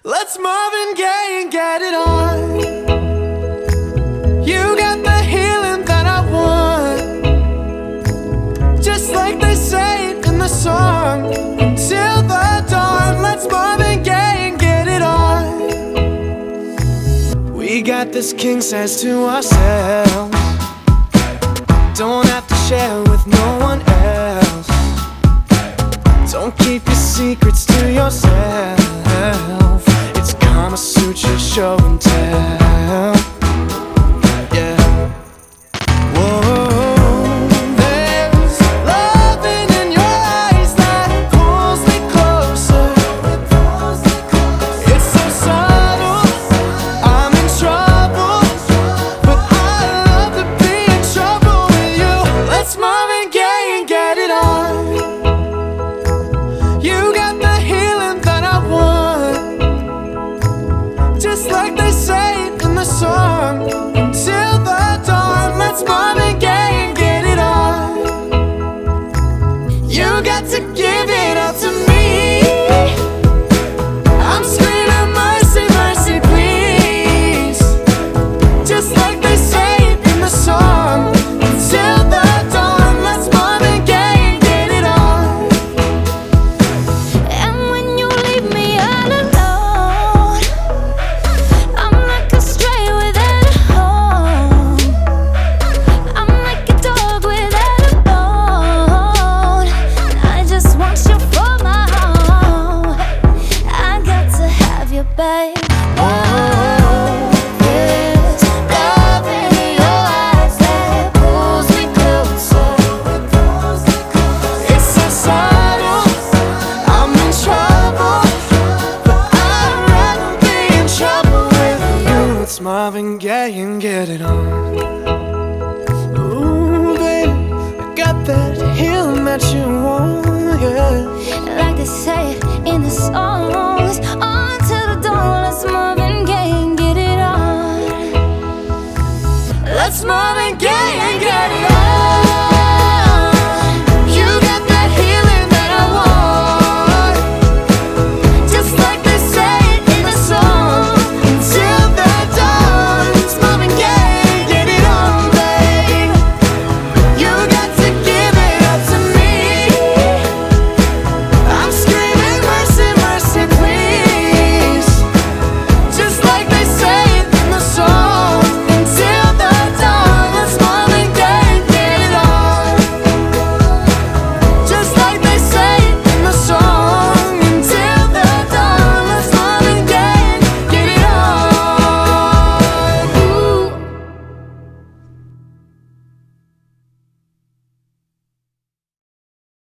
Let's Marvin Gaye and get it on. You got the healing that I want, just like they say it in the song. Until the dawn, let's Marvin Gaye and get it on. We got this king size to ourselves, don't have to share with no one else. Don't keep your secrets to yourself. It's Kama Sutra show and tell. Yeah. Whoa. There's loving in your eyes that pulls me closer. It's so subtle, I'm in trouble, but I love to be in trouble with you. Let's Marvin Gaye and get it on. You got the healing that I want, just like they say it in the song. Until the dawn, let's Marvin Gaye and get it on. You got to give it all to me. I'm screaming mercy, mercy, please, just like they say it in the song. Until the dawn, let's Marvin Gaye and get it on. And when you leave me all alone, I'm like a stray without a home. I'm like a dog without a bone. I just want you for my home. I got to have you, babe. There's love in your eyes that pulls me closer. It's so subtle, I'm in trouble, but I'd rather be in trouble with you. It's Marvin Gaye and get it on. Ooh, baby, I got that healing that you want, yeah. Like they say it in the song.